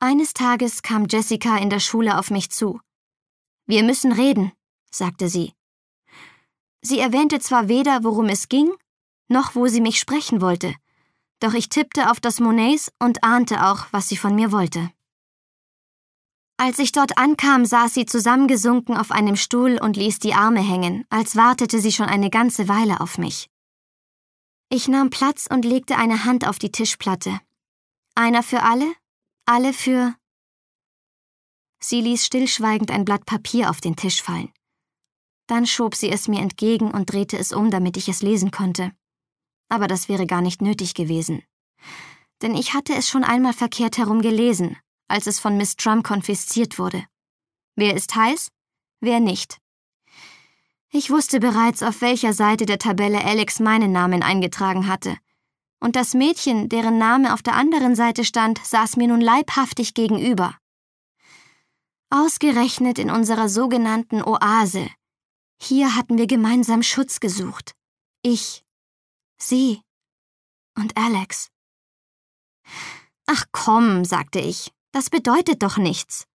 Eines Tages kam Jessica in der Schule auf mich zu. »Wir müssen reden«, sagte sie. Sie erwähnte zwar weder, worum es ging, noch wo sie mich sprechen wollte, doch ich tippte auf das Monets und ahnte auch, was sie von mir wollte. Als ich dort ankam, saß sie zusammengesunken auf einem Stuhl und ließ die Arme hängen, als wartete sie schon eine ganze Weile auf mich. Ich nahm Platz und legte eine Hand auf die Tischplatte. Einer für alle für... Sie ließ stillschweigend ein Blatt Papier auf den Tisch fallen. Dann schob sie es mir entgegen und drehte es um, damit ich es lesen konnte. Aber das wäre gar nicht nötig gewesen. Denn ich hatte es schon einmal verkehrt herum gelesen, als es von Miss Trump konfisziert wurde. Wer ist heiß? Wer nicht? Ich wusste bereits, auf welcher Seite der Tabelle Alex meinen Namen eingetragen hatte. Und das Mädchen, deren Name auf der anderen Seite stand, saß mir nun leibhaftig gegenüber. Ausgerechnet in unserer sogenannten Oase. Hier hatten wir gemeinsam Schutz gesucht. Ich, sie und Alex. »Ach komm«, sagte ich, »das bedeutet doch nichts.